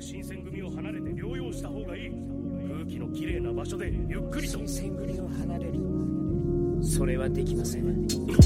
新選組を離れて療養した方がいい。空気のきれいな場所でゆっくりと。 新選組を離れる。それはできません。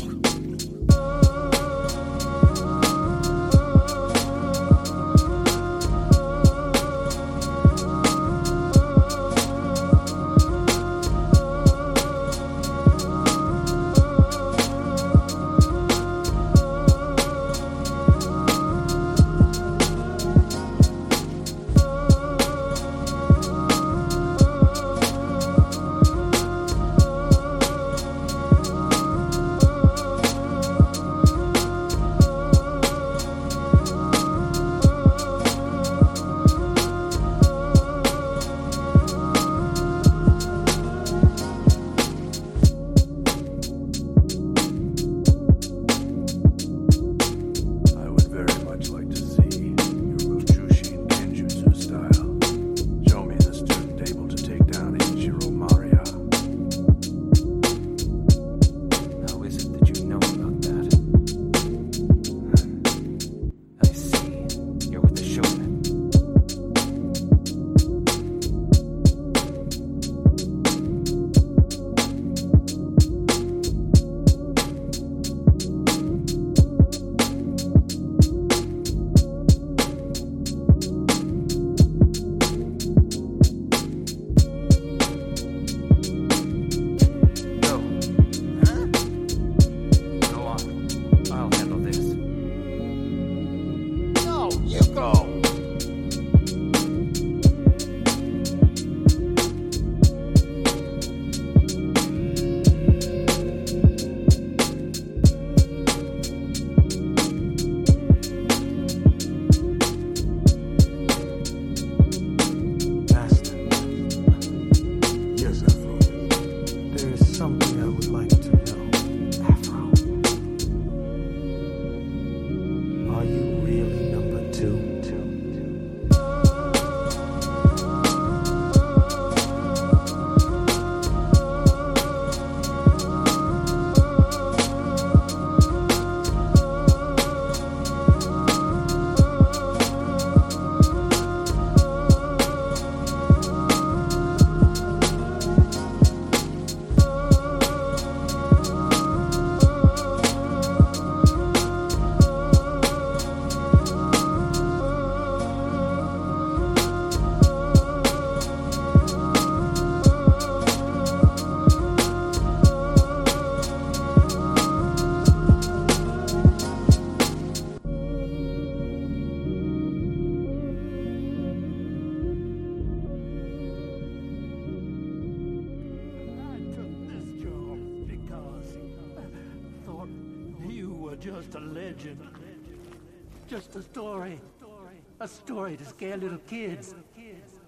Just a legend. Just a story. A story to scare little kids.